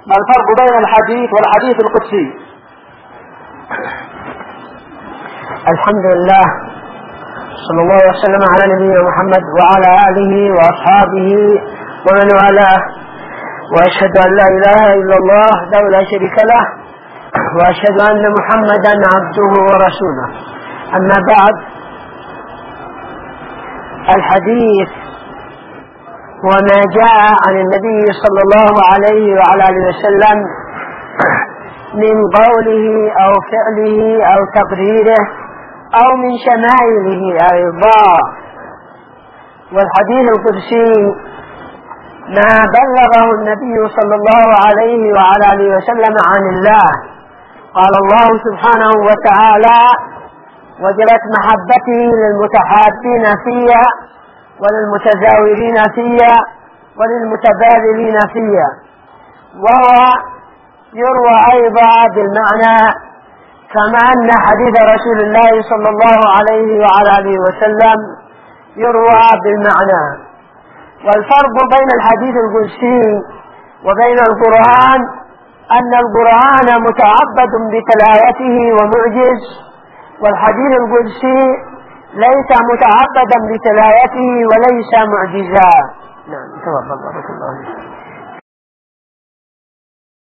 ما الفرق بين الحديث والحديث القدسي؟ الحمد لله، صلى الله وسلم على نبينا محمد وعلى آله وأصحابه ومن والاه، وأشهد أن لا إله إلا الله وحده لا شريك له، وأشهد أن محمدا عبده ورسوله. أما بعد، الحديث وما جاء عن النبي صلى الله عليه وعلى آله وسلم من قوله أو فعله أو تقريره أو من شمائله أيضا. والحديث القدسي ما بلغه النبي صلى الله عليه وعلى آله وسلم عن الله. قال الله سبحانه وتعالى: وجلت محبتي للمتحابين فيها وللمتزاورين فيها وللمتبادلين فيها. وهو يروى أيضا بالمعنى، كما أن حديث رسول الله صلى الله عليه وعلى آله وسلم يروى بالمعنى. والفرق بين الحديث القدسي وبين القرآن أن القرآن متعبد بتلاوته ومعجز، والحديث القدسي ليس متعبدا بتلاوته وليس معجزا. نعم، تفضل بارك الله فيك.